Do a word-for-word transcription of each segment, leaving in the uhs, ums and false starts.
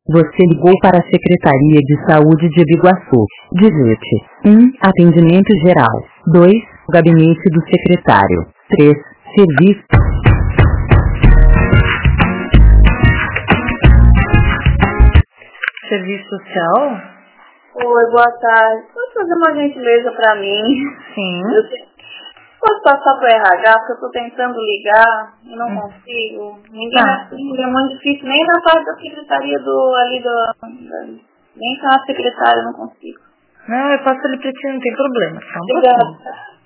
Você ligou para a Secretaria de Saúde de Biguaçu. Digite um. Atendimento geral. dois. Gabinete do secretário. três. Serviço. Serviço social? Oi, boa tarde. Pode fazer uma gentileza pra mim? Sim. Eu te- Posso passar pro R H, porque eu tô tentando ligar e não hum. consigo. Ninguém Ah. assim, é muito difícil. Nem na parte da secretaria do ali do. Da, nem com a secretária eu não consigo. Não, eu passo ali pra ti, não tem problema. Só um Obrigada. pouquinho.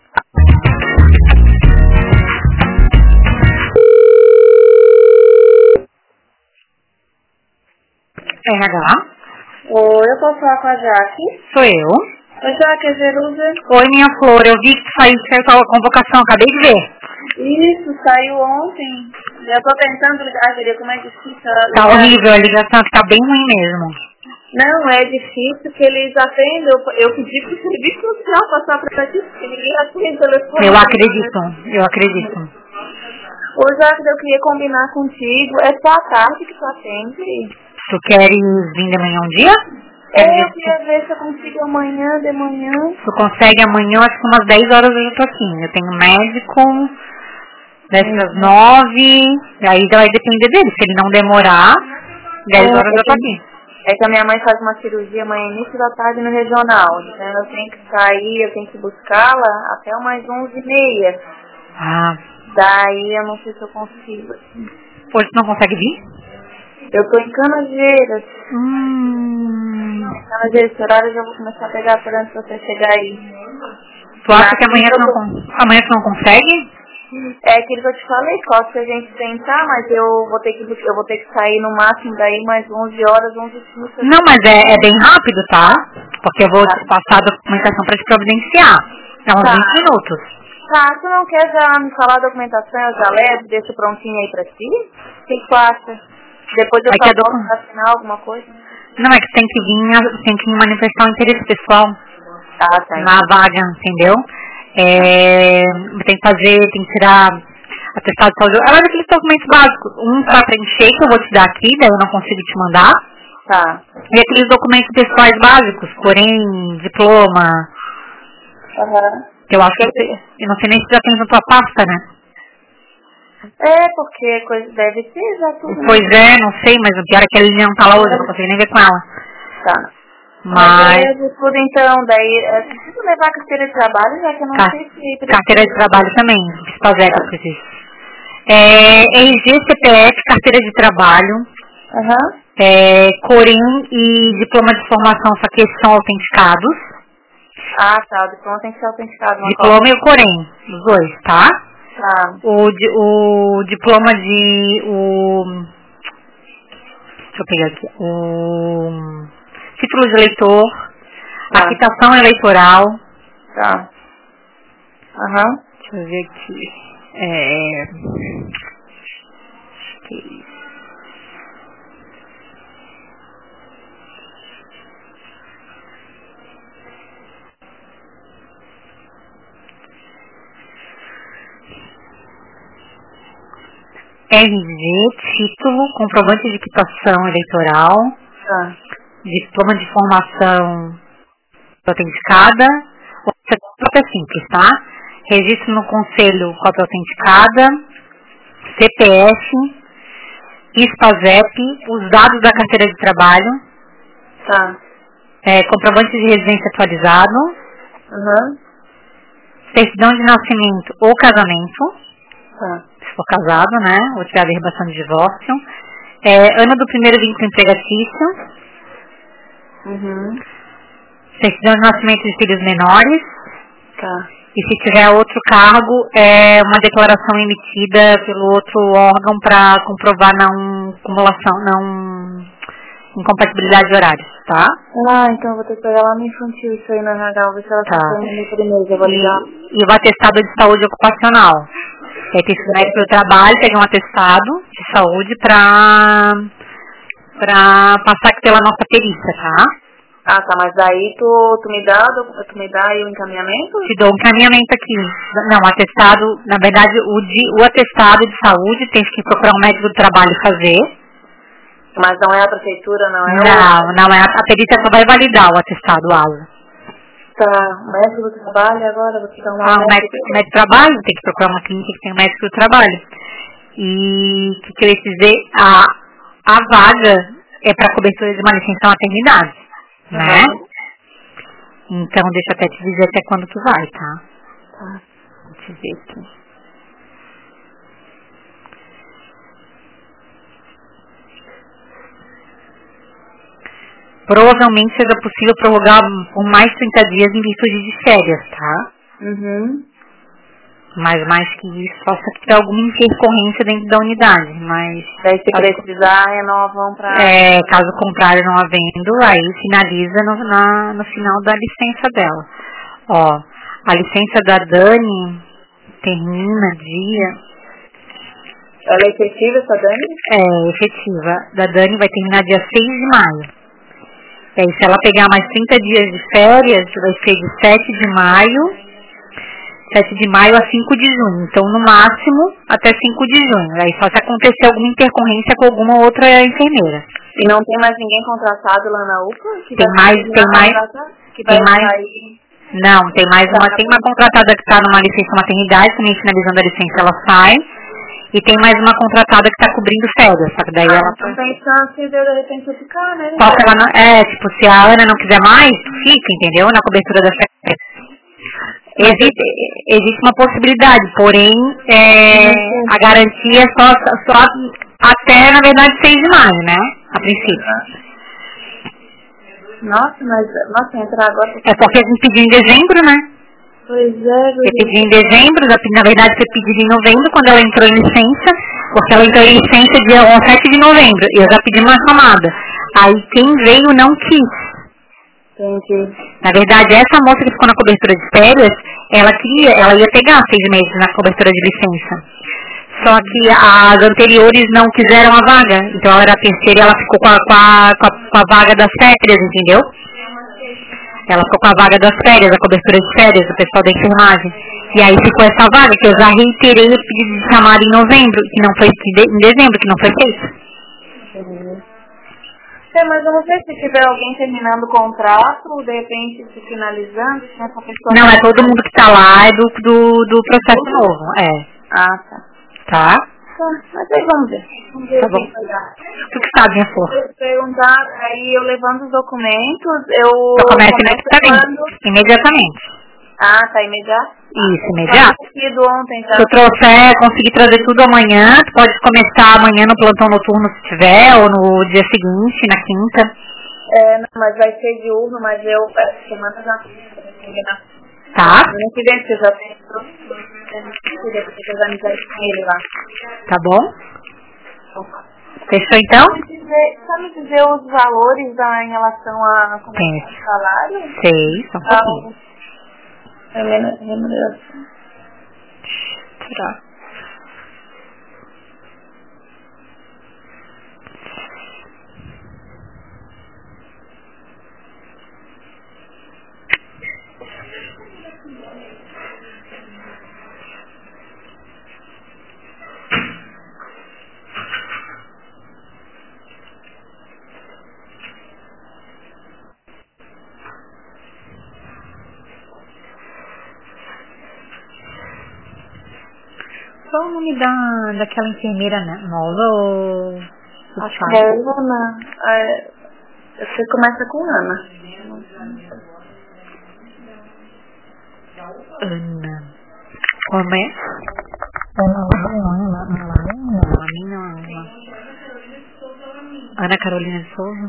R H? Oi, eu posso falar com a Jaque? Sou eu. Oi, Jaque, é Jerusa? Oi, minha flor, eu vi que saiu a convocação, acabei de ver. Isso, saiu ontem. Já tô tentando ligar, queria como é difícil. Tá horrível a ligação, que tá bem ruim mesmo. Não, é difícil que eles atendem. Eu, eu pedi pro serviço social passar pra ti, porque ninguém atende o telefone. Eu acredito, eu acredito. Ô, Jaque, eu queria combinar contigo. É só à tarde que tu atende? Tu queres vir de manhã um dia? É, eu queria ver se eu consigo amanhã, de manhã. Tu consegue amanhã, acho que umas dez horas eu já tô aqui. Eu tenho médico, dessas nove, aí já vai depender dele. Se ele não demorar, dez É, horas é eu tô que- aqui. É que a minha mãe faz uma cirurgia amanhã, início da tarde, no regional. Então eu tenho que sair, eu tenho que buscá-la até umas onze e meia. Ah, Daí eu não sei se eu consigo. hoje tu não consegue vir? Eu tô em Canageiras. Hum. Canageiras, esse horário eu já vou começar a pegar por antes de você chegar aí. Tu acha Mas que amanhã tu eu não, tô- con- amanhã tu não consegue? É aquilo que eu te falei, posso que a gente tentar, mas eu vou ter que eu vou ter que sair no máximo daí mais onze horas, onze e trinta. Não, mas é, é bem rápido, tá? Porque eu vou Tá. te passar a documentação pra te providenciar. É uns Tá. vinte minutos. Tá, tu não quer já me falar a documentação, eu já levo, deixo prontinho aí pra ti? O que tu acha? Depois eu É que só a docu- posso assinar alguma coisa? Não, é que tem que vir, tem que manifestar o interesse pessoal Tá, tá. na vaga, entendeu? É, tem que fazer, tem que tirar atestado de saúde. Ela aqueles documentos básicos. Um pra preencher, que eu vou te dar aqui, daí eu não consigo te mandar. Tá. E aqueles documentos pessoais básicos, porém, diploma, Aham. que eu acho que você, eu não sei nem se já tem na tua pasta, né? É, porque coisa deve ser já tudo. né? Pois é, não sei, mas o pior é que ele não tá lá hoje, eu não consigo nem ver com ela. Tá. Mas, Beleza, tudo então, daí, é, preciso levar a carteira de trabalho, já que eu não Ca- sei se precisa. carteira de trabalho também, Spazec, eu preciso. É, R G, C P F, carteira de trabalho, Aham. é, Corém e diploma de formação, só que esses são autenticados. Ah, tá, o diploma tem que ser autenticado. Uma Diploma e o Corém, os dois, tá? cópia. Tá. O, di- o diploma de... O, deixa eu pegar aqui. O título de eleitor, Tá. a quitação eleitoral. Tá. Aham. Deixa eu ver aqui. É... que isso? R G, título, comprovante de quitação eleitoral, Tá. diploma de formação autenticada, cópia simples, tá? Registro no conselho, cópia autenticada, C P F, Spazep, os dados da carteira de trabalho, Tá. é, comprovante de residência atualizado, Aham. certidão de nascimento ou casamento, Tá. se for casado, né? Ou tiver averbação de divórcio, é, ano do primeiro vínculo empregatício, Uhum. certidão de nascimento de filhos menores, Tá. e se tiver outro cargo, é uma declaração emitida pelo outro órgão para comprovar não acumulação, não incompatibilidade de horários, tá? Ah, então eu vou ter que pegar lá no infantil isso aí na R H, ver se ela Tá. tá fazendo primeiro, eu vou ligar. E, e o atestado de saúde ocupacional. É que esse médico do trabalho pega um atestado de saúde para para passar aqui pela nossa perícia, tá? Ah, tá, mas daí tu, tu me dá, do- tu me dá aí o encaminhamento? Te dou um encaminhamento aqui. Não, atestado, na verdade, o, de, o atestado de saúde tem que procurar um médico do trabalho fazer. Mas não é a prefeitura, não é? Não, o... não é. A, a perícia só vai validar o atestado aula. Tá, médico do trabalho agora, vou ficar uma ah, médico. médico, médico do trabalho, tem que procurar uma clínica que tem um médico do trabalho. E o que, que eu ia dizer? A, a vaga é para cobertura de uma licença maternidade, uhum. né? Então, deixa eu até te dizer até quando tu vai, tá? Tá. Vou te ver aqui. Provavelmente seja possível prorrogar por mais trinta dias em virtude de férias, tá? Uhum. Mas mais que isso, só se tiver alguma intercorrência dentro da unidade, mas... Daí se precisar, renovam pra... É, caso contrário não havendo, aí finaliza no, na, no final da licença dela. Ó, a licença da Dani termina dia... Ela é efetiva, essa Dani? É, efetiva. Da Dani vai terminar dia seis de maio. E aí, se ela pegar mais trinta dias de férias, vai ser de sete de maio, sete de maio a cinco de junho. Então, no máximo, até cinco de junho. Aí, só se acontecer alguma intercorrência com alguma outra enfermeira. E não tem mais ninguém contratado lá na U P A? Que tem mais, tem mais, que tem vai mais, sair... não, tem mais uma, tem uma contratada que está numa licença maternidade, também finalizando a licença, ela sai. E tem mais uma contratada que tá cobrindo férias, só que daí ah, ela... Então tem chance de de repente eu ficar, né? Só que ela não... É, tipo, se a Ana não quiser mais, fica, entendeu? Na cobertura das férias. Existe, existe uma possibilidade, porém, é, a garantia é só, só até, na verdade, seis de maio, né? A princípio. Nossa, mas... Nossa, entrar agora... É porque a gente pediu em dezembro, né? Pois é, eu pedi em dezembro, na verdade foi pedido em novembro, quando ela entrou em licença, porque ela entrou em licença dia sete de novembro, e eu já pedi uma chamada. Aí quem veio não quis. Entendi. Na verdade, essa moça que ficou na cobertura de férias, ela queria, ela ia pegar seis meses na cobertura de licença. Só que as anteriores não quiseram a vaga, então ela era a terceira e ela ficou com a, com a, com a, com a vaga das férias, entendeu? Ela ficou com a vaga das férias, a cobertura de férias do pessoal da enfermagem. E aí ficou essa vaga, que eu já reiterei o pedido de chamada em novembro, que não foi em dezembro, que não foi feito. Uhum. É, mas eu não sei se tiver alguém terminando o contrato, de repente se finalizando, se essa pessoa... Não, é todo mundo que está lá, é do, do, do processo uhum. novo, é. Ah, tá. Tá? Tá, mas aí vamos ver. Vamos ver tá bom. Tu que sabe, minha flor? Eu perguntar, aí eu levando os documentos, eu... Já começa imediatamente. Imediatamente. Ah, tá imediato? Isso, imediato. Eu ontem, tá? Se eu trouxer, conseguir trazer tudo amanhã, tu pode começar amanhã no plantão noturno se tiver, ou no dia seguinte, na quinta. É, não, mas vai ser diurno, mas eu, semana já... Tá. Eu não queria que eu já tenho que organizar isso com ele lá. Tá bom? Fechou então? Sabe dizer, dizer os valores da, em relação a como é que é o salário? Sei, só um pouquinho. Remuneração. Tirar. Qual o nome da, daquela enfermeira nova? Acho que é Ana. É, você começa com Ana. Ana. Como é? Ana, Ana, Ana. Ana Carolina de Souza?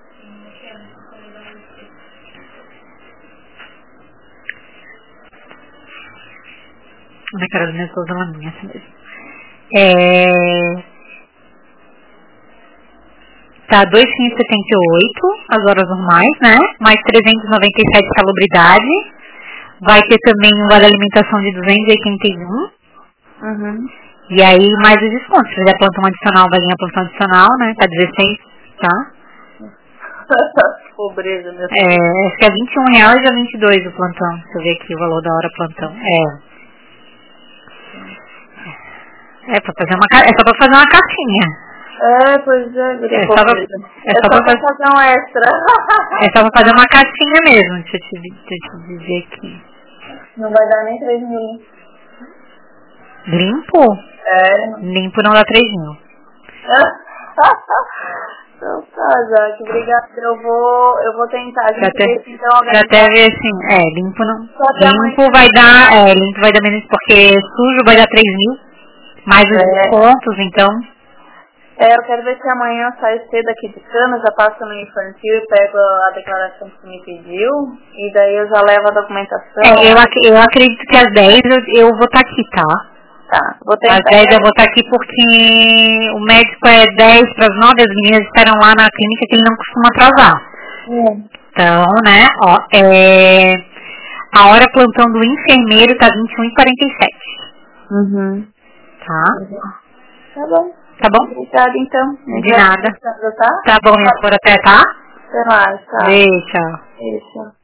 Ana Carolina de Souza Laminha, assim mesmo. É... Tá dois mil quinhentos e setenta e oito as horas normais, né? Mais trezentos e noventa e sete salubridade. Vai ter também um vale alimentação de duzentos e oitenta e um. Uhum. E aí mais os descontos. Se fizer plantão adicional, vai ganhar plantão adicional, né? Tá dezesseis, tá? Pobreza, meu filho. É, acho que é vinte e um reais ou vinte e dois o plantão. Deixa eu ver aqui o valor da hora plantão. É. É, pra fazer uma, é só pra fazer uma cartinha. É, pois é, é só pra, é é só só pra fazer um extra. É só pra fazer uma caixinha mesmo, deixa eu te, deixa eu te dizer aqui. Não vai dar nem três mil. Limpo? É. Limpo não dá três mil. Então tá, Jaque, obrigada. Eu vou, eu vou tentar. A gente até, vê se então já até ver assim, é, limpo não. Limpo amanhã. vai dar, é, limpo vai dar menos porque sujo vai dar três mil. Mais os É. descontos, então. É, eu quero ver se amanhã eu saio cedo aqui de cana, já passo no infantil e pego a declaração que você me pediu. E daí eu já levo a documentação. É, eu, ac eu acredito que às dez eu, eu vou estar aqui, tá? Tá, vou tentar. Às dez eu vou estar aqui porque o médico é dez para as nove, as meninas esperam lá na clínica que ele não costuma atrasar. Hum. Então, né, ó, é, a hora plantão do enfermeiro tá vinte e um e quarenta e sete. Uhum. Tá? Tá bom. Tá bom? Obrigada, então. De nada. Tá? Tá bom, minha flor, até, tá? Até mais, tá? Beijo, tchau. Beijo.